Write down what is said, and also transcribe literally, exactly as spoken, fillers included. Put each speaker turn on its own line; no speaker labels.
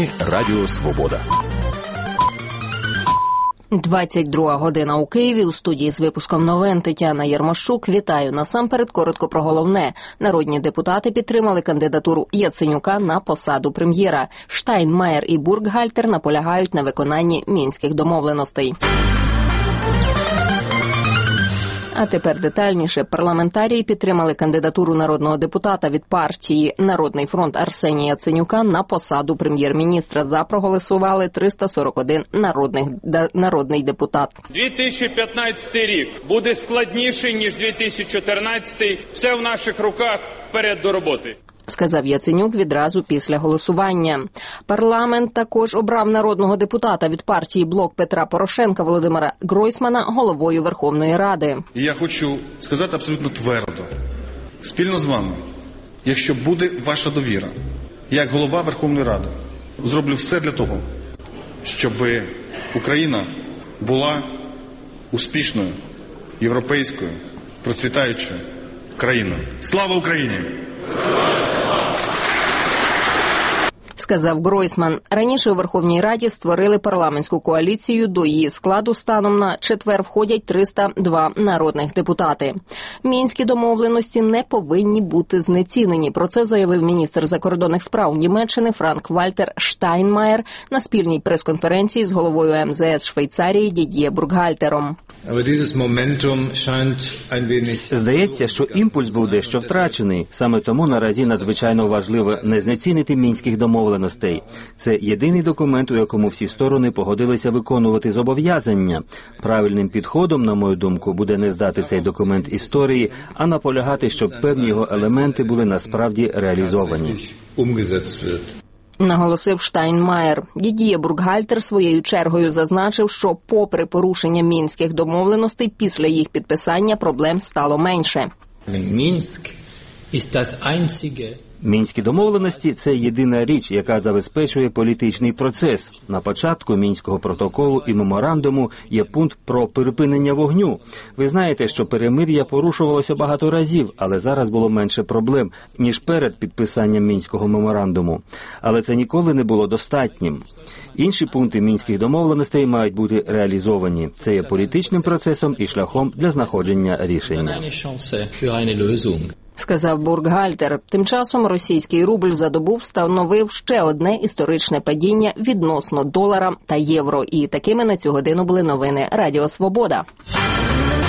Новини Радіо Свобода.
двадцять друга година у Києві. У студії з випуском новин Тетяна Єрмощук. Вітаю. Насамперед коротко про головне. Народні депутати підтримали кандидатуру Яценюка на посаду прем'єра. Штайнмаєр і Буркгальтер наполягають на виконанні мінських домовленостей. А тепер детальніше. Парламентарії підтримали кандидатуру народного депутата від партії «Народний фронт» Арсенія Яценюка на посаду прем'єр-міністра. За проголосували триста сорок один народних, народний депутат.
дві тисячі п'ятнадцятий рік буде складніший, ніж дві тисячі чотирнадцятий. Все в наших руках. Вперед до роботи.
Сказав Яценюк відразу після голосування. Парламент також обрав народного депутата від партії «Блок Петра Порошенка» Володимира Гройсмана головою Верховної Ради.
І я хочу сказати абсолютно твердо, спільно з вами, якщо буде ваша довіра, як голова Верховної Ради, зроблю все для того, щоб Україна була успішною, європейською, процвітаючою країною. Слава Україні!
Сказав Гройсман. Раніше у Верховній Раді створили парламентську коаліцію. До її складу станом на четвер входять триста два народних депутати. Мінські домовленості не повинні бути знецінені. Про це заявив міністр закордонних справ Німеччини Франк-Вальтер Штайнмаєр на спільній прес-конференції з головою ем зе ес Швейцарії Дід'є Буркгальтером.
Здається, що імпульс був дещо втрачений. Саме тому наразі надзвичайно важливо не знецінити мінських домовленостей. Це єдиний документ, у якому всі сторони погодилися виконувати зобов'язання. Правильним підходом, на мою думку, буде не здати цей документ історії, а наполягати, щоб певні його елементи були насправді реалізовані.
Наголосив Штайнмаєр. Дід'є Буркгальтер своєю чергою зазначив, що попри порушення мінських домовленостей, після їх підписання проблем стало менше.
Мінськ ist das einzige
Мінські домовленості – це єдина річ, яка забезпечує політичний процес. На початку Мінського протоколу і меморандуму є пункт про припинення вогню. Ви знаєте, що перемир'я порушувалося багато разів, але зараз було менше проблем, ніж перед підписанням Мінського меморандуму. Але це ніколи не було достатнім. Інші пункти мінських домовленостей мають бути реалізовані. Це є політичним процесом і шляхом для знаходження рішення.
Сказав Буркгальтер. Тим часом російський рубль за добу встановив ще одне історичне падіння відносно долара та євро. І такими на цю годину були новини Радіо Свобода.